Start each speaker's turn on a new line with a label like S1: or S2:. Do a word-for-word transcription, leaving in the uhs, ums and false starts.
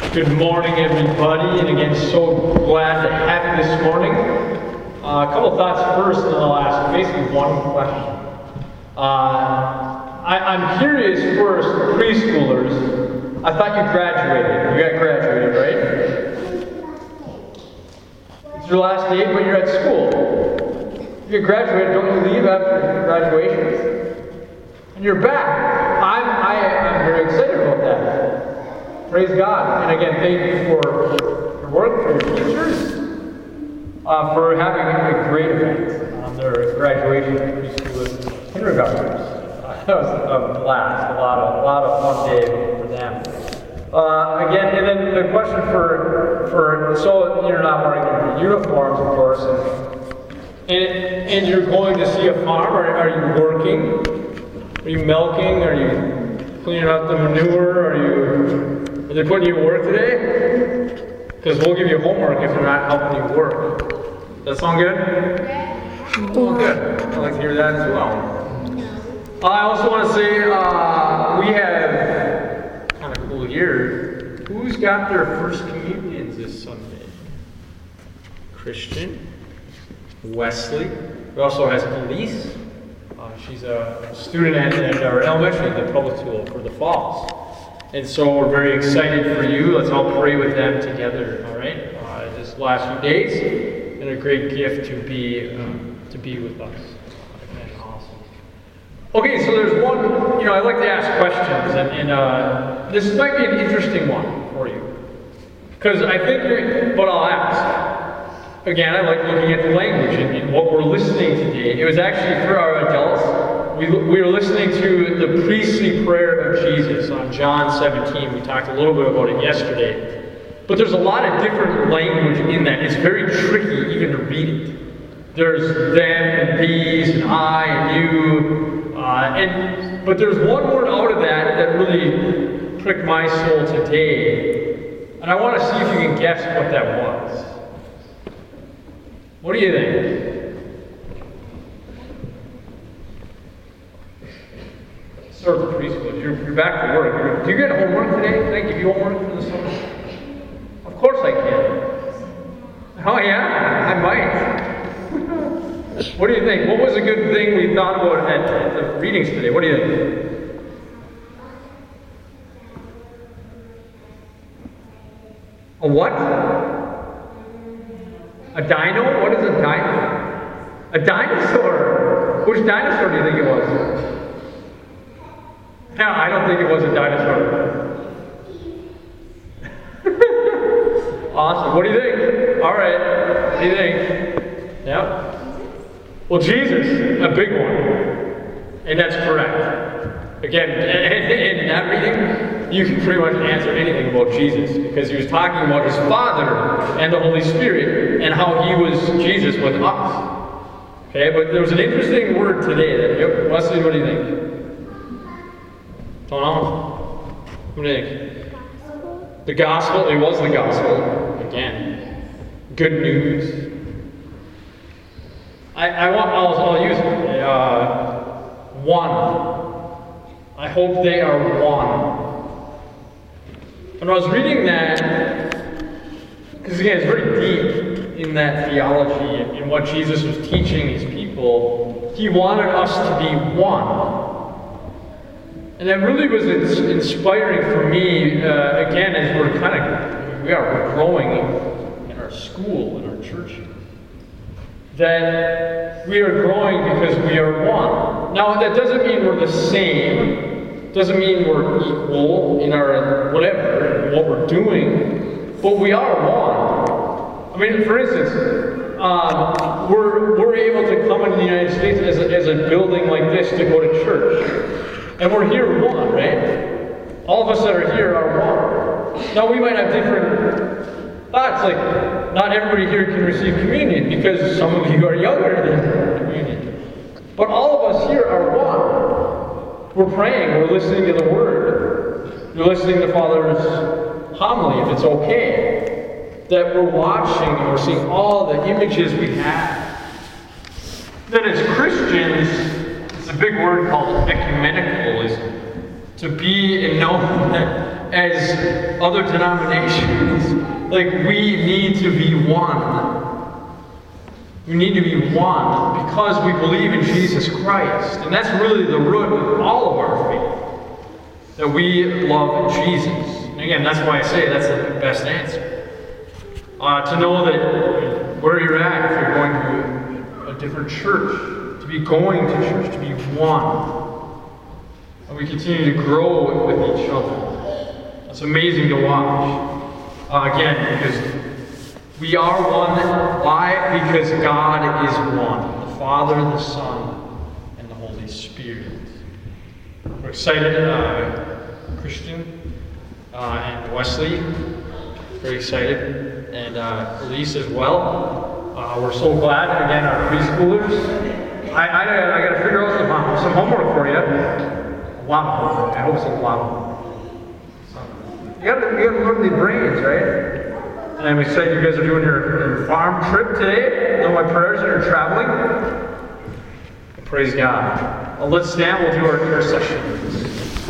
S1: Good morning, everybody, and again, so glad to have you this morning. Uh, a couple thoughts first, and then I'll ask basically one question. Uh, I, I'm curious first, preschoolers, I thought you graduated. You got graduated, right? It's your last day, but you're at school. If you graduated, don't you leave after graduation? And you're back. I'm, I, I'm very excited about that. Praise God. And again, thank you for your work, for your teachers, uh, for having a great event on their graduation of preschool kindergartners. Uh, that was a blast, a lot of, a lot of fun day for them. Uh, again, and then the question for, for so you're not wearing your uniforms, of course, and, and, and you're going to see a farm, or are you working? Are you milking? Are you cleaning out the manure? Are you... Are they putting you to work today? Because we'll give you homework if they're not helping you work. Does that sound good? Yeah. Well, good. I'd like to hear that as well. I also want to say uh, we have kind of cool here. Who's got their first communions this Sunday? Christian, Wesley. We also has Elise. Uh, she's a student at, at our elementary, the public school for the Falls. And so we're very excited for you. Let's all pray with them together, all right? Uh, this last few days, and a great gift to be um, to be with us. Okay, awesome. Okay, so there's one. You know, I like to ask questions, and, and uh, this might be an interesting one for you, because I think. You're, but I'll ask. Again, I like looking at the language and, and what we're listening today. It was actually for our adults. We, we were listening to the priestly prayer of Jesus on John seventeen. We talked a little bit about it yesterday. But there's a lot of different language in that. It's very tricky even to read it. There's them and these and I and you. Uh, and But there's one word out of that that really pricked my soul today. And I want to see if you can guess what that was. What do you think? Start with the preschool. You're, you're back to work. You're, do you get homework today? Can I give you homework for the summer? Of course I can. Oh yeah, I might. What do you think? What was a good thing we thought about at, at the readings today? What do you think? A what? A dino? What is a dino? A dinosaur. Which dinosaur do you think it was? No, I don't think it was a dinosaur. Awesome. What do you think? All right. What do you think? Yep. Well, Jesus, a big one. And that's correct. Again, in that reading, you can pretty much answer anything about Jesus, because he was talking about his Father and the Holy Spirit and how he was Jesus with us. Okay, but there was an interesting word today that, yep, Wesley, what do you think? Don't know. What do you think? The gospel. It was the gospel. Again. Good news. I, I want, I'll, I'll use it. Uh, one. I hope they are one. And I was reading that, because again, it's very deep in that theology and in what Jesus was teaching his people. He wanted us to be one. And that really was inspiring for me, uh, again, as we're kind of, we are growing in our school, in our church, that we are growing because we are one. Now, that doesn't mean we're the same, doesn't mean we're equal in our whatever, what we're doing, but we are one. I mean, for instance, um, we're, we're able to come into the United States as a, as a building like this to go to church. And we're here one, right? All of us that are here are one. Now, we might have different thoughts, like not everybody here can receive communion because some of you are younger than communion. But all of us here are one. We're praying, we're listening to the Word. You're listening to Father's homily, if it's okay. That we're watching and we're seeing all the images we have. Then as Christians, it's a big word called ecumenicalism. to be and know that as other denominations, like we need to be one. We need to be one because we believe in Jesus Christ. And that's really the root of all of our faith. That we love Jesus. And again, that's why I say that's the best answer. Uh, to know that where you're at, if you're going to a, a different church, to be going to church, to be one. And we continue to grow with each other. It's amazing to watch. Uh, again, because we are one. Why? Because God is one. The Father, the Son, and the Holy Spirit. We're excited, uh, Christian uh, and Wesley. Very excited. And uh, Elise as well. Uh, we're so glad. Again, our preschoolers. I, I, I got to figure out some, some homework for you. A lot of homework. I hope it's a lot of homework. You gotta, you gotta learn the brains, right? And I'm excited you guys are doing your, your farm trip today. Know my prayers that you're traveling. Praise God. Well, let's stand. We'll do our intercession.